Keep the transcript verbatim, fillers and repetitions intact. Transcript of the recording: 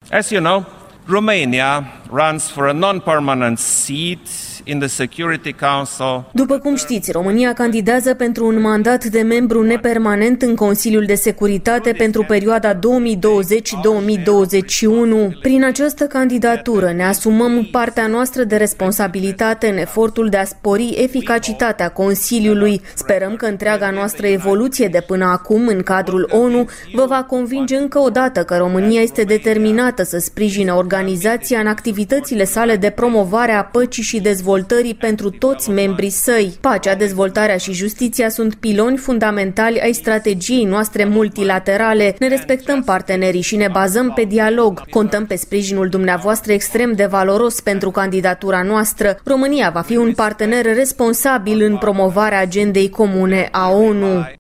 As you know, Romania runs for a non-permanent seat in the Security Council. După cum știți, România candidează pentru un mandat de membru nepermanent în Consiliul de Securitate pentru perioada două mii douăzeci - două mii douăzeci și unu. Prin această candidatură ne asumăm partea noastră de responsabilitate în efortul de a spori eficacitatea Consiliului. Sperăm că întreaga noastră evoluție de până acum în cadrul O N U vă va convinge încă o dată că România este determinată să sprijine organizația în activitățile sale de promovare a păcii și dezvoltării pentru toți membrii săi. Pacea, dezvoltarea și justiția sunt piloni fundamentali ai strategiei noastre multilaterale. Ne respectăm partenerii și ne bazăm pe dialog. Contăm pe sprijinul dumneavoastră extrem de valoros pentru candidatura noastră. România va fi un partener responsabil în promovarea agendei comune a O N U.